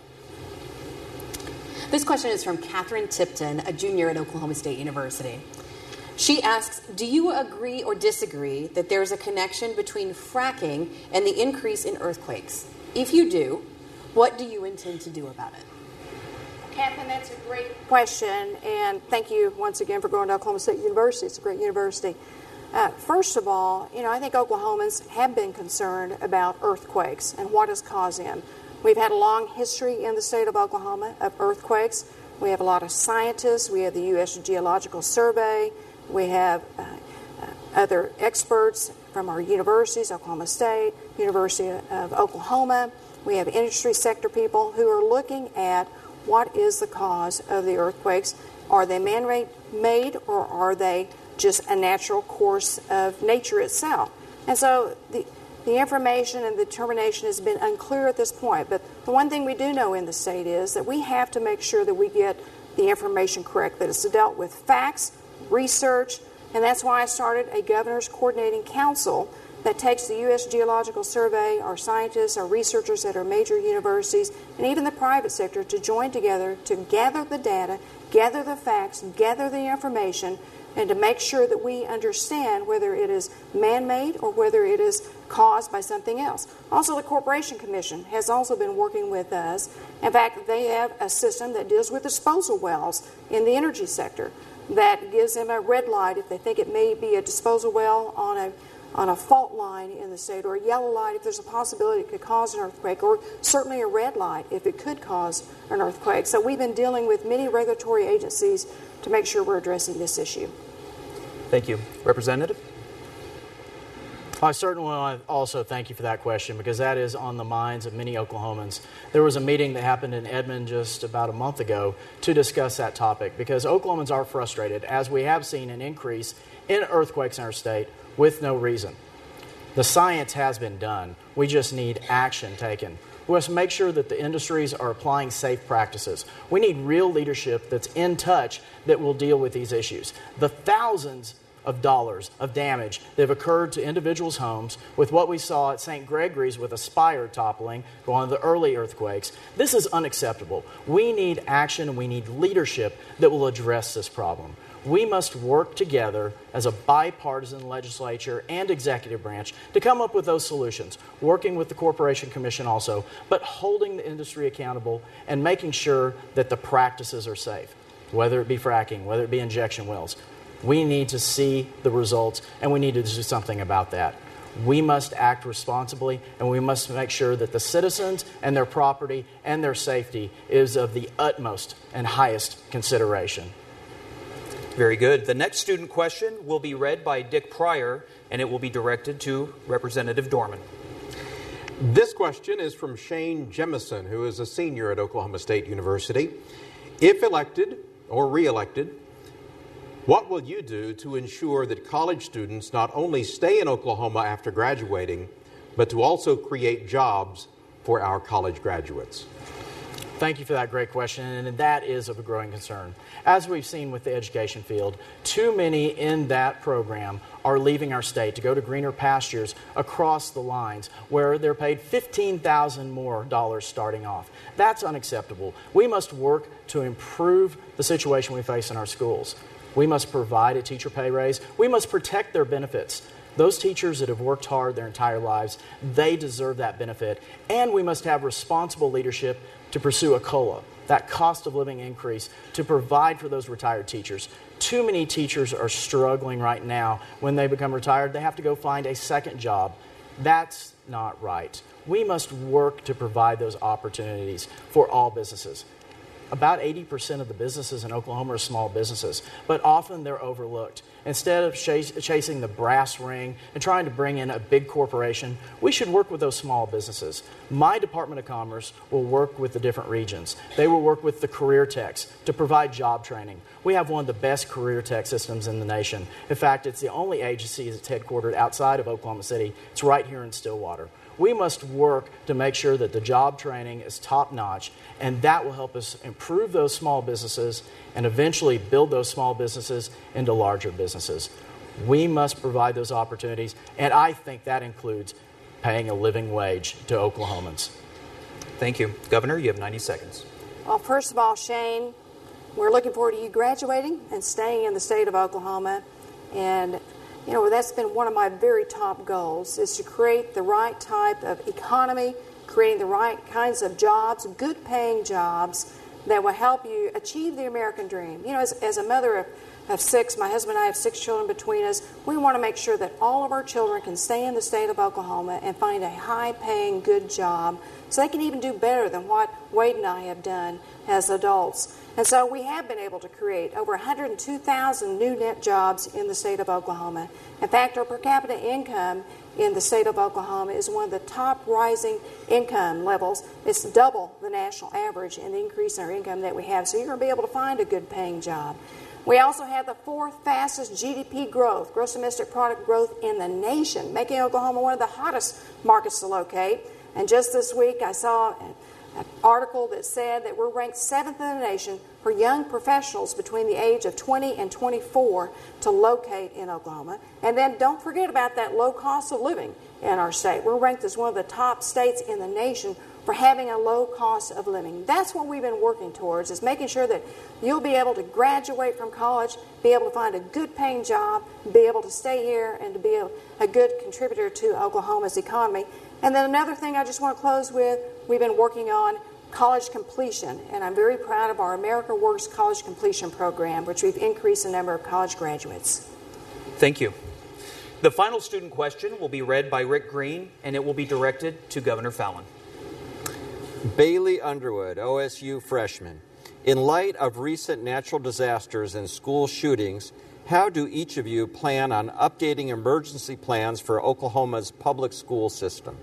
This question is from Catherine Tipton, a junior at Oklahoma State University. She asks, do you agree or disagree that there is a connection between fracking and the increase in earthquakes? If you do, what do you intend to do about it? Catherine, that's a great question, and thank you once again for going to Oklahoma State University. It's a great university. Uh, first of all, you know, I think Oklahomans have been concerned about earthquakes and what has caused them. We've had a long history in the state of Oklahoma of earthquakes. We have a lot of scientists. We have the U S Geological Survey. We have uh, uh, other experts from our universities, Oklahoma State, University of Oklahoma. We have industry sector people who are looking at what is the cause of the earthquakes. Are they man-made or are they just a natural course of nature itself? And so the The information and the determination has been unclear at this point, but the one thing we do know in the state is that we have to make sure that we get the information correct, that it's dealt with facts, research, and that's why I started a Governor's Coordinating Council that takes the U S Geological Survey, our scientists, our researchers at our major universities, and even the private sector to join together to gather the data, gather the facts, gather the information, and to make sure that we understand whether it is man-made or whether it is caused by something else. Also, the Corporation Commission has also been working with us. In fact, they have a system that deals with disposal wells in the energy sector that gives them a red light if they think it may be a disposal well on a on a fault line in the state, or a yellow light if there's a possibility it could cause an earthquake, or certainly a red light if it could cause an earthquake. So we've been dealing with many regulatory agencies to make sure we're addressing this issue. Thank you. Representative? I certainly want to also thank you for that question, because that is on the minds of many Oklahomans. There was a meeting that happened in Edmond just about a month ago to discuss that topic, because Oklahomans are frustrated, as we have seen an increase in earthquakes in our state with no reason. The science has been done. We just need action taken. We must make sure that the industries are applying safe practices. We need real leadership that's in touch that will deal with these issues. The thousands of dollars of damage that have occurred to individuals' homes with what we saw at Saint Gregory's with a spire toppling, one of the early earthquakes. This is unacceptable. We need action and we need leadership that will address this problem. We must work together as a bipartisan legislature and executive branch to come up with those solutions, working with the Corporation Commission also, but holding the industry accountable and making sure that the practices are safe, whether it be fracking, whether it be injection wells. We need to see the results, and we need to do something about that. We must act responsibly, and we must make sure that the citizens and their property and their safety is of the utmost and highest consideration. Very good. The next student question will be read by Dick Pryor, and it will be directed to Representative Dorman. This question is from Shane Jemison, who is a senior at Oklahoma State University. If elected or re-elected, what will you do to ensure that college students not only stay in Oklahoma after graduating, but to also create jobs for our college graduates? Thank you for that great question, and that is of a growing concern. As we've seen with the education field, too many in that program are leaving our state to go to greener pastures across the lines where they're paid fifteen thousand dollars more dollars starting off. That's unacceptable. We must work to improve the situation we face in our schools. We must provide a teacher pay raise. We must protect their benefits. Those teachers that have worked hard their entire lives, they deserve that benefit. And we must have responsible leadership to pursue a COLA, that cost of living increase, to provide for those retired teachers. Too many teachers are struggling right now. When they become retired, they have to go find a second job. That's not right. We must work to provide those opportunities for all businesses. About eighty percent of the businesses in Oklahoma are small businesses, but often they're overlooked. Instead of chas- chasing the brass ring and trying to bring in a big corporation, we should work with those small businesses. My Department of Commerce will work with the different regions. They will work with the career techs to provide job training. We have one of the best career tech systems in the nation. In fact, it's the only agency that's headquartered outside of Oklahoma City. It's right here in Stillwater. We must work to make sure that the job training is top-notch, and that will help us improve those small businesses and eventually build those small businesses into larger businesses. We must provide those opportunities, and I think that includes paying a living wage to Oklahomans. Thank you. Governor, you have ninety seconds. Well, first of all, Shane, we're looking forward to you graduating and staying in the state of Oklahoma. And you know, that's been one of my very top goals, is to create the right type of economy, creating the right kinds of jobs, good paying jobs that will help you achieve the American dream. You know, as, as a mother of, of six, my husband and I have six children between us, we want to make sure that all of our children can stay in the state of Oklahoma and find a high paying, good job so they can even do better than what Wade and I have done as adults. And so we have been able to create over one hundred two thousand new net jobs in the state of Oklahoma. In fact, our per capita income in the state of Oklahoma is one of the top rising income levels. It's double the national average in the increase in our income that we have. So you're going to be able to find a good paying job. We also have the fourth fastest G D P growth, gross domestic product growth in the nation, making Oklahoma one of the hottest markets to locate. And just this week I saw an article that said that we're ranked seventh in the nation for young professionals between the age of twenty and twenty-four to locate in Oklahoma. And then don't forget about that low cost of living in our state. We're ranked as one of the top states in the nation for having a low cost of living. That's what we've been working towards, is making sure that you'll be able to graduate from college, be able to find a good paying job, be able to stay here, and to be a, a good contributor to Oklahoma's economy. And then another thing I just want to close with, we've been working on college completion, and I'm very proud of our America Works College Completion Program, which we've increased the number of college graduates. Thank you. The final student question will be read by Rick Green, and it will be directed to Governor Fallin. Bailey Underwood, O S U freshman. In light of recent natural disasters and school shootings, how do each of you plan on updating emergency plans for Oklahoma's public school system?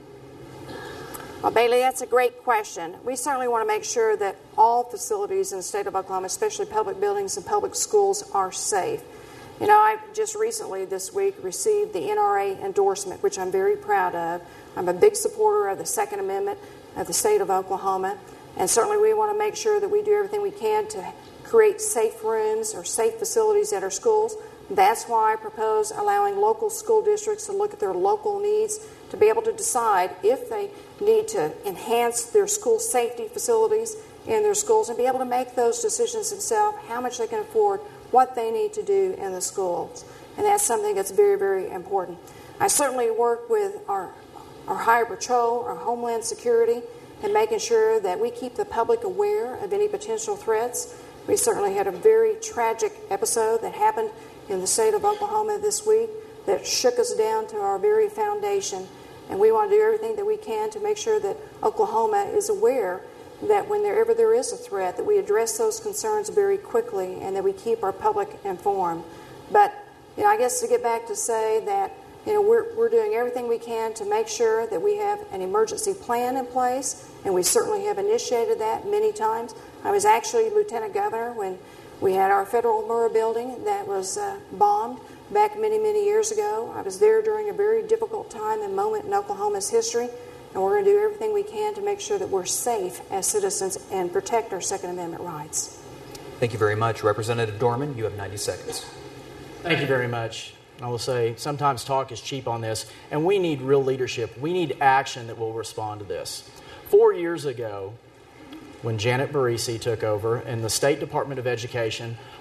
Well, Bailey, that's a great question. We certainly want to make sure that all facilities in the state of Oklahoma, especially public buildings and public schools, are safe. You know, I just recently this week received the N R A endorsement, which I'm very proud of. I'm a big supporter of the Second Amendment of the state of Oklahoma, and certainly we want to make sure that we do everything we can to create safe rooms or safe facilities at our schools. That's why I propose allowing local school districts to look at their local needs to be able to decide if they need to enhance their school safety facilities in their schools and be able to make those decisions themselves, how much they can afford, what they need to do in the schools. And that's something that's very, very important. I certainly work with our, our Highway Patrol, our Homeland Security, and making sure that we keep the public aware of any potential threats. We certainly had a very tragic episode that happened in the state of Oklahoma this week that shook us down to our very foundation. And we want to do everything that we can to make sure that Oklahoma is aware that whenever there is a threat, that we address those concerns very quickly and that we keep our public informed. But, you know, I guess to get back to say that, you know, we're, we're doing everything we can to make sure that we have an emergency plan in place, and we certainly have initiated that many times. I was actually Lieutenant Governor when we had our Federal Murrah building that was uh, bombed back many, many years ago. I was there during a very difficult time and moment in Oklahoma's history, and we're going to do everything we can to make sure that we're safe as citizens and protect our Second Amendment rights. Thank you very much. Representative Dorman, you have ninety seconds. Thank you very much. I will say sometimes talk is cheap on this, and we need real leadership. We need action that will respond to this. Four years ago, when Janet Barisi took over in the State Department of Education,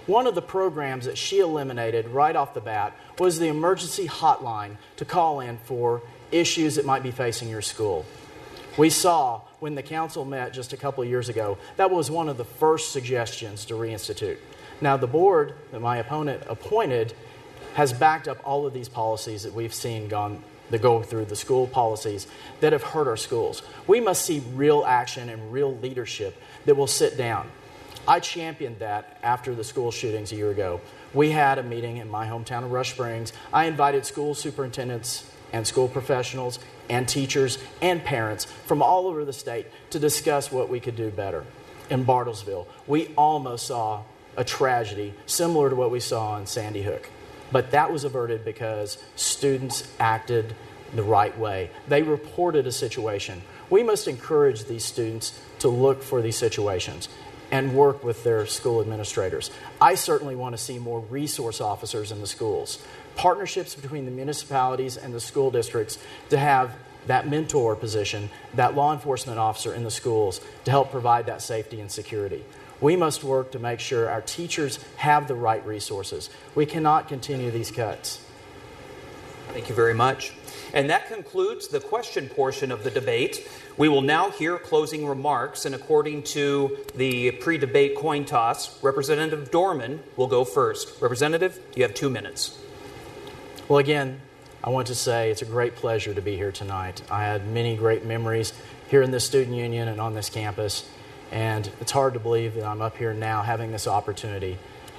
one of the programs that she eliminated right off the bat was the emergency hotline to call in for issues that might be facing your school. We saw when the council met just a couple of years ago, that was one of the first suggestions to reinstitute. Now, the board that my opponent appointed has backed up all of these policies that we've seen gone that go through the school policies that have hurt our schools. We must see real action and real leadership that will sit down. I championed that after the school shootings a year ago. We had a meeting in my hometown of Rush Springs. I invited school superintendents and school professionals and teachers and parents from all over the state to discuss what we could do better. In Bartlesville, we almost saw a tragedy similar to what we saw in Sandy Hook. But that was averted because students acted the right way. They reported a situation. We must encourage these students to look for these situations and work with their school administrators. I certainly want to see more resource officers in the schools, partnerships between the municipalities and the school districts to have that mentor position, that law enforcement officer in the schools to help provide that safety and security. We must work to make sure our teachers have the right resources. We cannot continue these cuts. Thank you very much. And that concludes the question portion of the debate. We will now hear closing remarks, and according to the pre-debate coin toss, Representative Dorman will go first. Representative, you have two minutes. Well, again, I want to say it's a great pleasure to be here tonight. I had many great memories here in the student union and on this campus. And it's hard to believe that I'm up here now having this opportunity.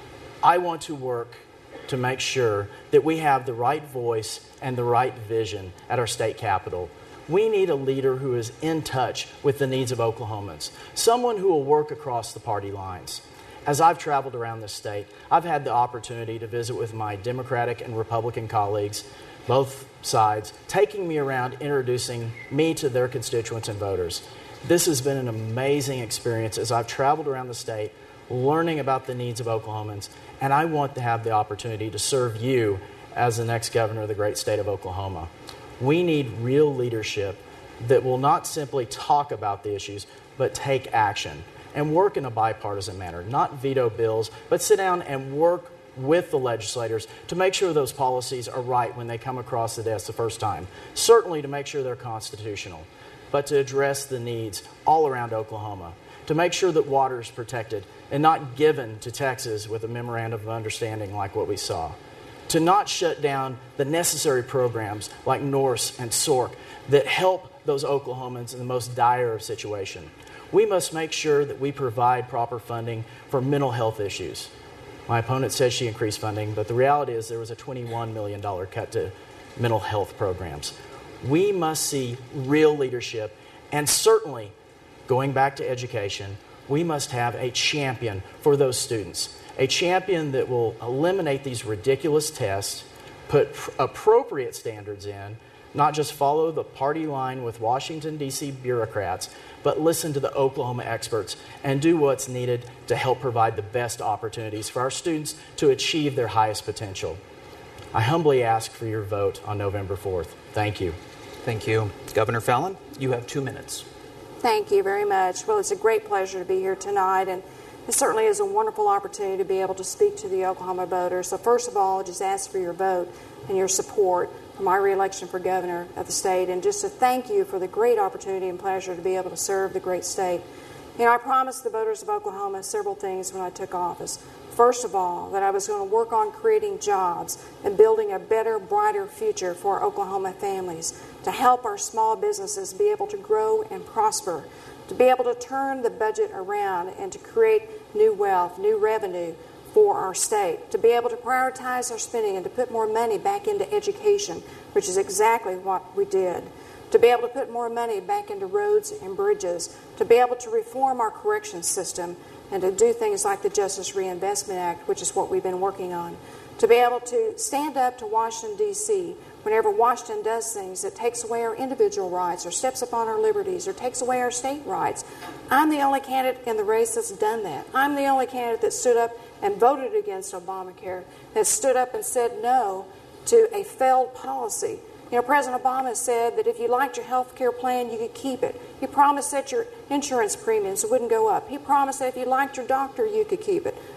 I want to work to make sure that we have the right voice and the right vision at our state capitol. We need a leader who is in touch with the needs of Oklahomans, someone who will work across the party lines. As I've traveled around this state, I've had the opportunity to visit with my Democratic and Republican colleagues, both sides, taking me around, introducing me to their constituents and voters. This has been an amazing experience as I've traveled around the state, learning about the needs of Oklahomans, and I want to have the opportunity to serve you as the next governor of the great state of Oklahoma. We need real leadership that will not simply talk about the issues, but take action and work in a bipartisan manner, not veto bills, but sit down and work with the legislators to make sure those policies are right when they come across the desk the first time, certainly to make sure they're constitutional, but to address the needs all around Oklahoma, to make sure that water is protected and not given to Texas with a memorandum of understanding like what we saw, to not shut down the necessary programs like Norse and S O R C that help those Oklahomans in the most dire of situation. We must make sure that we provide proper funding for mental health issues. My opponent said she increased funding, but the reality is there was a twenty-one million dollars cut to mental health programs. We must see real leadership, and certainly, going back to education, we must have a champion for those students, a champion that will eliminate these ridiculous tests, put pr- appropriate standards in, not just follow the party line with Washington, D C bureaucrats, but listen to the Oklahoma experts and do what's needed to help provide the best opportunities for our students to achieve their highest potential. I humbly ask for your vote on November fourth. Thank you. Thank you. Governor Fallin, you have two minutes. Thank you very much. Well, it's a great pleasure to be here tonight, and it certainly is a wonderful opportunity to be able to speak to the Oklahoma voters. So first of all, I just ask for your vote and your support for my reelection for governor of the state, and just to thank you for the great opportunity and pleasure to be able to serve the great state. You know, I promised the voters of Oklahoma several things when I took office. First of all, that I was going to work on creating jobs and building a better, brighter future for Oklahoma families, to help our small businesses be able to grow and prosper, to be able to turn the budget around and to create new wealth, new revenue for our state, to be able to prioritize our spending and to put more money back into education, which is exactly what we did, to be able to put more money back into roads and bridges, to be able to reform our corrections system, and to do things like the Justice Reinvestment Act, which is what we've been working on, to be able to stand up to Washington, D C whenever Washington does things that takes away our individual rights or steps upon our liberties or takes away our state rights. I'm the only candidate in the race that's done that. I'm the only candidate that stood up and voted against Obamacare, that stood up and said no to a failed policy. You know, President Obama said that if you liked your health care plan, you could keep it. He promised that your insurance premiums wouldn't go up. He promised that if you liked your doctor, you could keep it.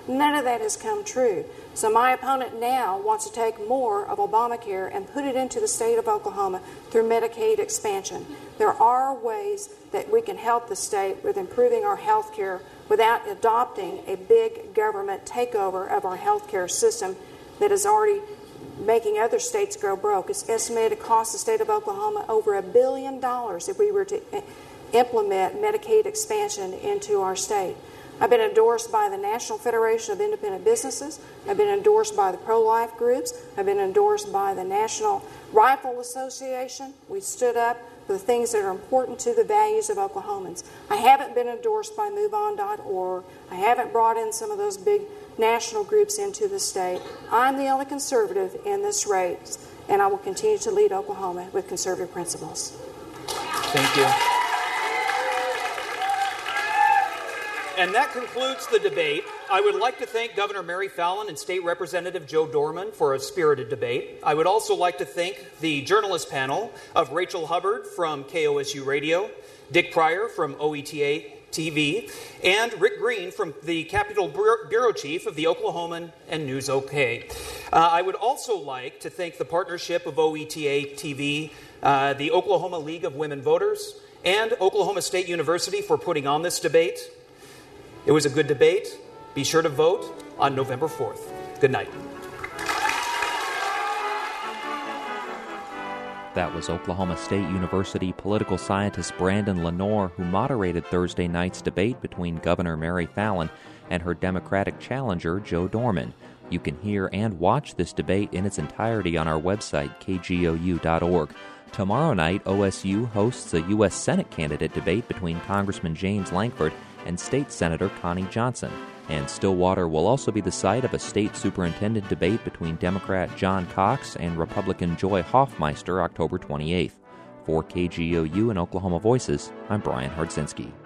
None of that has come true. So my opponent now wants to take more of Obamacare and put it into the state of Oklahoma through Medicaid expansion. There are ways that we can help the state with improving our health care without adopting a big government takeover of our health care system that is already making other states go broke. It's estimated to cost the state of Oklahoma over a billion dollars if we were to implement Medicaid expansion into our state. I've been endorsed by the National Federation of Independent Businesses. I've been endorsed by the pro-life groups. I've been endorsed by the National Rifle Association. We stood up for the things that are important to the values of Oklahomans. I haven't been endorsed by move on dot org. I haven't brought in some of those big national groups into the state. I'm the only conservative in this race, and I will continue to lead Oklahoma with conservative principles. Thank you. And that concludes the debate. I would like to thank Governor Mary Fallin and State Representative Joe Dorman for a spirited debate. I would also like to thank the journalist panel of Rachel Hubbard from K O S U Radio, Dick Pryor from O E T A T V, and Rick Green from the Capitol Bureau Chief of the Oklahoman and News OK. Uh, I would also like to thank the partnership of O E T A T V, uh, the Oklahoma League of Women Voters, and Oklahoma State University for putting on this debate. It was a good debate. Be sure to vote on November fourth. Good night. That was Oklahoma State University political scientist Brandon Lenore, who moderated Thursday night's debate between Governor Mary Fallin and her Democratic challenger, Joe Dorman. You can hear and watch this debate in its entirety on our website, K G O U dot org. Tomorrow night, O S U hosts a U S Senate candidate debate between Congressman James Lankford and State Senator Connie Johnson. And Stillwater will also be the site of a state superintendent debate between Democrat John Cox and Republican Joy Hoffmeister October twenty-eighth. For K G O U and Oklahoma Voices, I'm Brian Hardzinski.